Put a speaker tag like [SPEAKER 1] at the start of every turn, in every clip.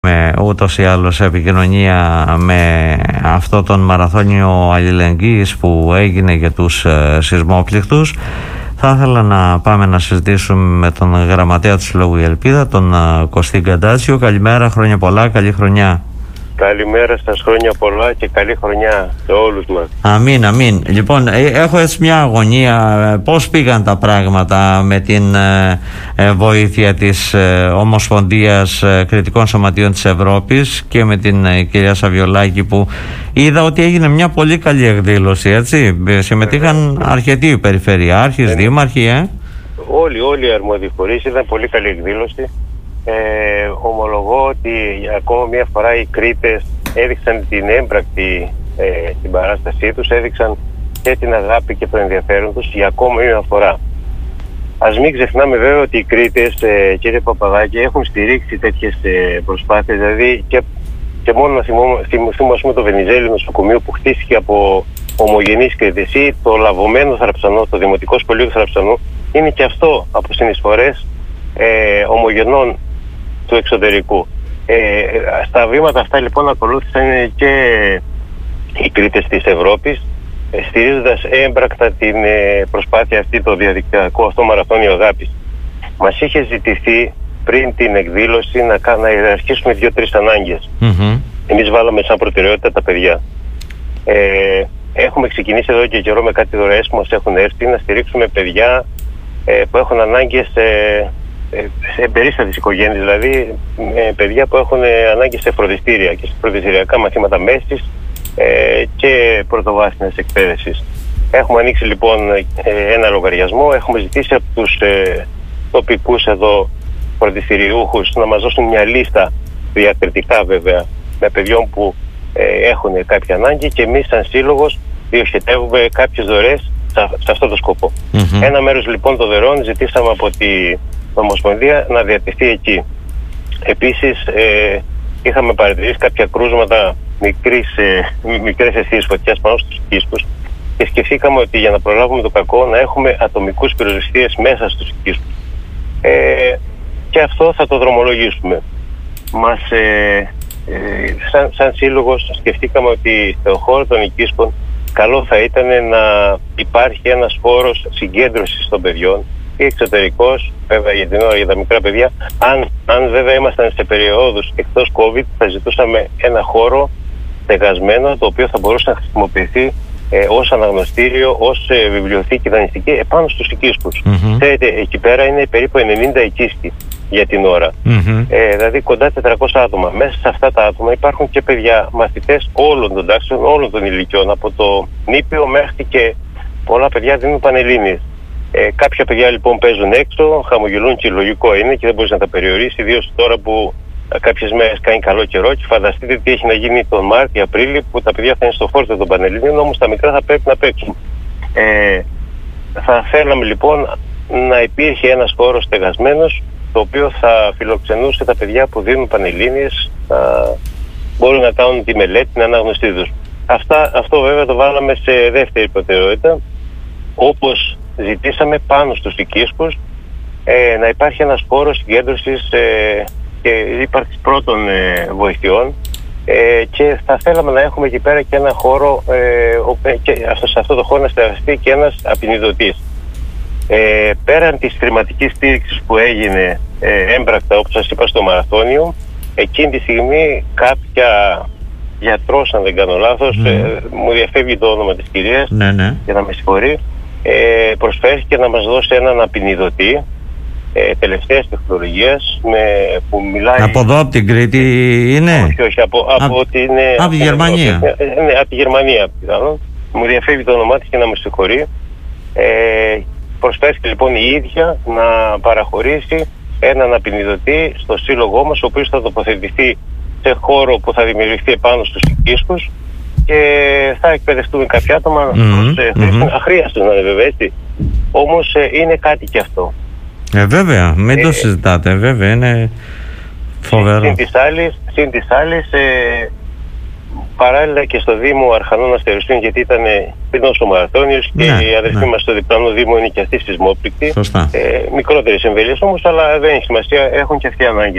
[SPEAKER 1] ούτως ή άλλως σε επικοινωνία με αυτό τον μαραθώνιο αλληλεγγύης που έγινε για τους σεισμόπληκτους. Θα ήθελα να πάμε να συζητήσουμε με τον γραμματέα του Συλλόγου Η Ελπίδα, τον Κωστή Καντάτσιο. Καλημέρα, χρόνια πολλά, καλή χρονιά.
[SPEAKER 2] Καλημέρα σας, χρόνια πολλά και καλή χρονιά σε όλους μας.
[SPEAKER 1] Αμήν, αμήν. Λοιπόν, έχω έτσι μια αγωνία. Πώς πήγαν τα πράγματα με την βοήθεια της Ομοσπονδίας Κριτικών Σωματείων της Ευρώπης και με την κυρία Σαβιολάκη, που είδα ότι έγινε μια πολύ καλή εκδήλωση, έτσι. Συμμετείχαν αρκετοί περιφερειάρχες, δήμαρχοι,
[SPEAKER 2] Όλοι οι αρμόδιοι φορείς, ήταν πολύ καλή εκδήλωση. Ομολογώ ότι ακόμα μια φορά οι Κρήτες έδειξαν την έμπρακτη την παράστασή τους, έδειξαν και την αγάπη και το ενδιαφέρον τους για ακόμα μια φορά. Ας μην ξεχνάμε βέβαια ότι οι Κρήτες, κύριε Παπαδάκη, έχουν στηρίξει τέτοιες προσπάθειες, δηλαδή και μόνο να θυμούμε το Βενιζέλη νοσοκομείο που χτίστηκε από ομογενείς Κρήτες, ή το λαβωμένο Θραψανό, το Δημοτικό Σχολείο του Θραψανού, είναι και αυτό από συνεισφορές ομογενών του εξωτερικού. Στα βήματα αυτά λοιπόν ακολούθησαν και οι Κρήτες της Ευρώπης, στηρίζοντας έμπρακτα την προσπάθεια αυτή, το διαδικτυακό αυτό μαραθώνιο αγάπης. Μας είχε ζητηθεί πριν την εκδήλωση να ιεραρχήσουμε 2-3 ανάγκες. Εμείς βάλαμε σαν προτεραιότητα τα παιδιά. Έχουμε ξεκινήσει εδώ και καιρό με κάτι δωρεές που μας έχουν έρθει, να στηρίξουμε παιδιά που έχουν ανάγκες σε περίστατες οικογένειες, δηλαδή παιδιά που έχουν ανάγκες σε φροντιστήρια και σε φροντιστηριακά μαθήματα μέσης και πρωτοβάθμιας εκπαίδευσης. Έχουμε ανοίξει λοιπόν ένα λογαριασμό, έχουμε ζητήσει από τους τοπικούς εδώ φροντιστηριούχους να μας δώσουν μια λίστα διακριτικά βέβαια με παιδιών που έχουν κάποια ανάγκη, και εμείς σαν σύλλογος διοχετεύουμε κάποιες δωρεές σε αυτό το σκοπό. Ένα μέρος λοιπόν των δωρεών ζητήσαμε από την Ομοσπονδία να διατεθεί εκεί. Επίσης είχαμε παρατηρήσει κάποια κρούσματα μικρές αισθήσεις φωτιάς πάνω στους οικίσκους και σκεφτήκαμε ότι για να προλάβουμε το κακό να έχουμε ατομικούς πυροσβεστίες μέσα στους οικίσκους. Και αυτό θα το δρομολογήσουμε. Σαν σύλλογος σκεφτήκαμε ότι στο χώρο των οικίσκων καλό θα ήταν να υπάρχει ένας χώρος συγκέντρωσης των παιδιών και εξωτερικός, βέβαια για την ώρα για τα μικρά παιδιά. Αν βέβαια ήμασταν σε περιόδους εκτός COVID, θα ζητούσαμε ένα χώρο στεγασμένο, το οποίο θα μπορούσε να χρησιμοποιηθεί ως αναγνωστήριο, ως βιβλιοθήκη δανειστική επάνω στους οικίσκους. Ξέρετε, εκεί πέρα είναι περίπου 90 οικίσκοι για την ώρα. Δηλαδή κοντά 400 άτομα. Μέσα σε αυτά τα άτομα υπάρχουν και παιδιά, μαθητές όλων των τάξεων, όλων των ηλικιών, από το νήπιο μέχρι και πολλά παιδιά δίνουν πανελλήνιες. Κάποια παιδιά λοιπόν παίζουν έξω, χαμογελούν, και λογικό είναι και δεν μπορείς να τα περιορίσεις, ιδίως τώρα που κάποιες μέρες κάνει καλό καιρό, και φανταστείτε τι έχει να γίνει τον Μάρτιο-Απρίλιο που τα παιδιά θα είναι στο φόρτο των πανελλήνιων, όμως τα μικρά θα πρέπει να παίξουν. Θα θέλαμε λοιπόν να υπήρχε ένας χώρος στεγασμένος, το οποίο θα φιλοξενούσε τα παιδιά που δίνουν πανελλήνιες, μπορούν να κάνουν τη μελέτη, την ανάγνωσή τους. Αυτό βέβαια το βάλαμε σε δεύτερη προτεραιότητα, όπως ζητήσαμε πάνω στους οικίσκους να υπάρχει ένας χώρος συγκέντρωσης και ύπαρξης πρώτων βοηθειών, και θα θέλαμε να έχουμε εκεί πέρα και ένα χώρο, και σε αυτό το χώρο να στεγαστεί και ένας απεινιδωτής. Πέραν της χρηματικής στήριξης που έγινε έμπρακτα, όπως σας είπα, στο μαραθώνιο, εκείνη τη στιγμή κάποια γιατρός, αν δεν κάνω λάθος, μου διαφεύγει το όνομα της κυρίας, για να με συγχωρεί, προσφέρθηκε να μας δώσει έναν απεινιδωτή τελευταίας τεχνολογίας που μιλάει... Από
[SPEAKER 1] εδώ, από την Κρήτη είναι?
[SPEAKER 2] Όχι, από τη Γερμανία. Ναι, από τη Γερμανία πιθανόν. Μου διαφεύγει το όνομά της και να με συγχωρεί. Προσφέρθηκε λοιπόν η ίδια να παραχωρήσει έναν απεινιδωτή στο σύλλογό μας, ο οποίος θα τοποθετηθεί σε χώρο που θα δημιουργηθεί επάνω στους οικίσκους, και θα εκπαιδευτούν κάποια άτομα αχρίαστος να είναι βέβαια, έτσι. Όμως είναι κάτι και αυτό.
[SPEAKER 1] Βέβαια, μην το συζητάτε, βέβαια, είναι φοβερό.
[SPEAKER 2] Συν της άλλης, παράλληλα και στο Δήμο Αρχανών Αστεριστών, γιατί ήταν πριν ο μαραθώνιος και οι αδερφοί μας στο διπλανό Δήμο είναι και αυτοί σεισμόπληκτοι. Μικρότερες εμβέλειες όμως, αλλά δεν έχει σημασία, έχουν και αυτοί ανάγκες.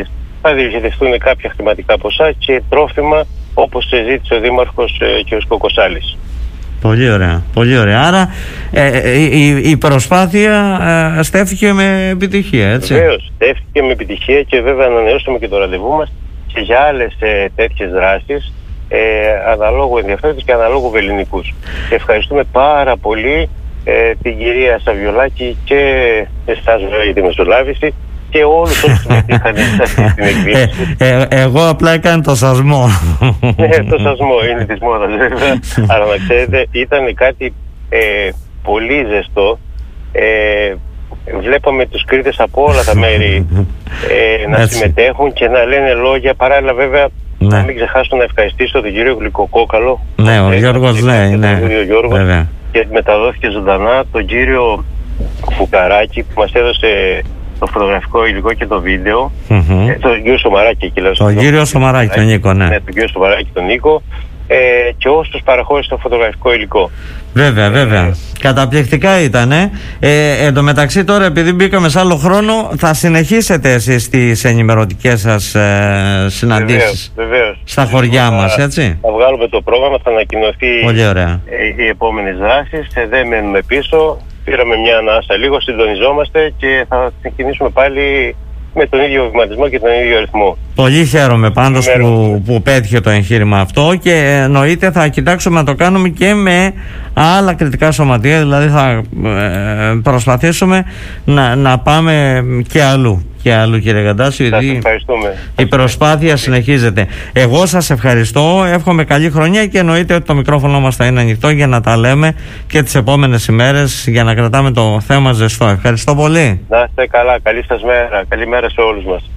[SPEAKER 2] θα διοχετευτούν κάποια χρηματικά ποσά και τρόφιμα, όπως ζήτησε ο Δήμαρχος κ. Κοκοσάλης.
[SPEAKER 1] Πολύ ωραία, πολύ ωραία. Άρα η προσπάθεια στέφθηκε με επιτυχία, έτσι?
[SPEAKER 2] Βεβαίως, στέφθηκε με επιτυχία και βέβαια ανανεώσαμε και το ραντεβού μας και για άλλες τέτοιες δράσεις αναλόγου ενδιαφέροντος και αναλόγου βελληνικούς. Και ευχαριστούμε πάρα πολύ την κυρία Σαβιολάκη και εσάς για τη μεσολάβηση και όλους όσους συμμετείχαν στην εκδήλωση.
[SPEAKER 1] Εγώ απλά έκανα το σασμό.
[SPEAKER 2] Το σασμό είναι της μόδας βέβαια. Αλλά να ξέρετε, ήταν κάτι πολύ ζεστό. Βλέπαμε τους Κρήτες από όλα τα μέρη να συμμετέχουν και να λένε λόγια. Παράλληλα βέβαια, να μην ξεχάσω να ευχαριστήσω τον κύριο Γλυκοκόκαλο.
[SPEAKER 1] Ναι, ο Γιώργος λέει,
[SPEAKER 2] και μεταδόθηκε ζωντανά τον κύριο Φουκαράκη που μας έδωσε το φωτογραφικό υλικό και το βίντεο. Τον κύριο Σομαράκη.
[SPEAKER 1] Τον κύριο Σομαράκη, τον Νίκο, ναι.
[SPEAKER 2] Τον κύριο Σομαράκη, τον Νίκο. Και όσους παραχώρησαν το φωτογραφικό υλικό.
[SPEAKER 1] Βέβαια. Καταπληκτικά ήτανε. Εν τω μεταξύ τώρα, επειδή μπήκαμε σε άλλο χρόνο, θα συνεχίσετε εσείς τις ενημερωτικές σας συναντήσεις?
[SPEAKER 2] Βεβαίως.
[SPEAKER 1] Στα χωριά μας, έτσι?
[SPEAKER 2] Θα βγάλουμε το πρόγραμμα, θα ανακοινωθεί οι επόμενες δράσεις. Δεν μένουμε πίσω. Πήραμε μια ανάσα λίγο, συντονιζόμαστε και θα ξεκινήσουμε πάλι με τον ίδιο βηματισμό και τον ίδιο αριθμό.
[SPEAKER 1] Πολύ χαίρομαι πάντως που πέτυχε το εγχείρημα αυτό και εννοείται θα κοιτάξουμε να το κάνουμε και με άλλα κριτικά σωματεία, δηλαδή θα προσπαθήσουμε να πάμε και αλλού. Κύριε Γαντάση, η προσπάθεια συνεχίζεται. Εγώ σας ευχαριστώ, εύχομαι καλή χρονιά και εννοείται ότι το μικρόφωνο μας θα είναι ανοιχτό για να τα λέμε και τις επόμενες ημέρες, για να κρατάμε το θέμα ζεστό. Ευχαριστώ πολύ.
[SPEAKER 2] Να είστε καλά, καλή σας μέρα, καλή μέρα σε όλους μας.